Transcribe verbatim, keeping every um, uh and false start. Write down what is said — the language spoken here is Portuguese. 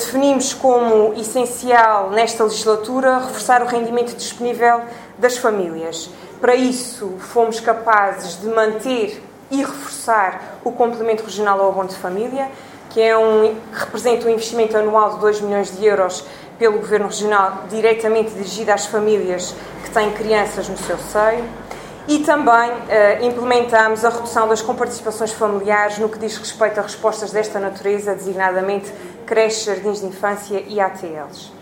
definimos como essencial nesta legislatura reforçar o rendimento disponível das famílias. Para isso, fomos capazes de manter e reforçar o complemento regional ao abono de família, que, é um, que representa um investimento anual de dois milhões de euros pelo Governo Regional, diretamente dirigido às famílias que têm crianças no seu seio. E também uh, implementamos a redução das comparticipações familiares no que diz respeito a respostas desta natureza, designadamente creches, jardins de infância e A T Ls.